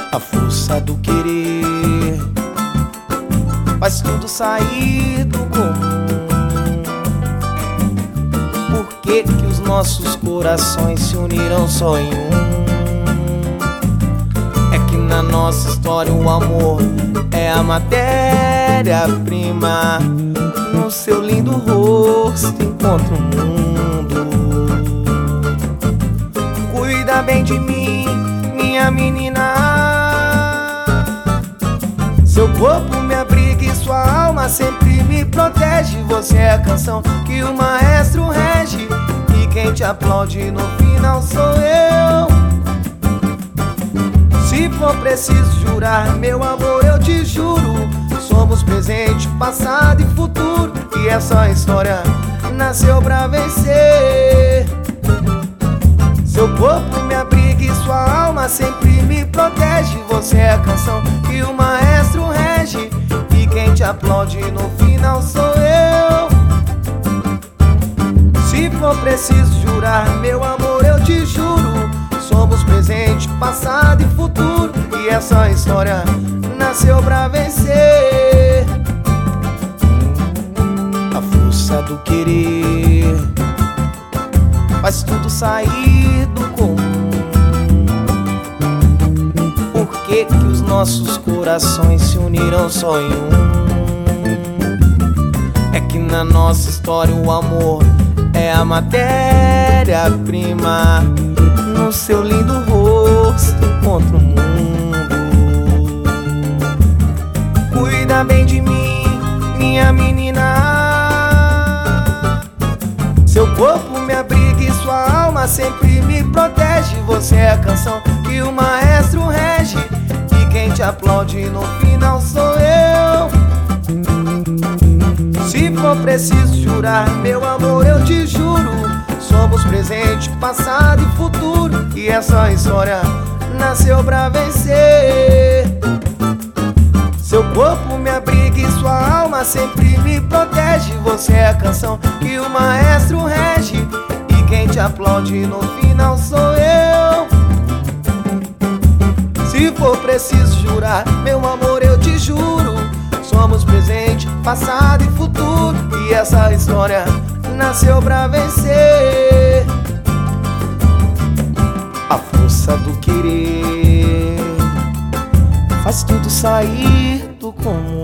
A força do querer faz tudo sair do comum. Por que que os nossos corações se uniram só em um? É que na nossa história o amor é a matéria-prima. No seu lindo rosto encontro o mundo. Cuida bem de mim, minha menina. Seu corpo me abriga e sua alma sempre me protege. Você é a canção que o maestro rege, e quem te aplaude no final sou eu. Se for preciso jurar, meu amor, eu te juro. Somos presente, passado e futuro, e essa história nasceu pra vencer. Seu corpo me abriga e sua alma sempre me protege. Você é a canção que o maestro rege, e quem te aplaude no final sou eu. Se for preciso jurar, meu amor, eu te juro. Somos presente, passado e futuro, e essa história nasceu pra vencer. A força do querer faz tudo sair do comum. Por que que os nossos corações se uniram só em um? É que na nossa história o amor é a matéria-prima. No seu lindo rosto encontro o mundo. Cuida bem de mim, minha menina. Seu corpo me abriga e sua alma sempre me protege. Você é a canção que o maestro rege, e quem te aplaude no final sou eu. Se for preciso jurar, meu amor, eu te juro. Somos presente, passado e futuro, e essa história nasceu pra vencer. Seu corpo me abriga e sua alma sempre me protege. Você é a canção que o maestro rege, e quem te aplaude no final sou eu. Se for preciso jurar, meu amor, eu te juro. Somos presente, passado e futuro, e essa história nasceu pra vencer. A força do querer faz tudo sair do comum.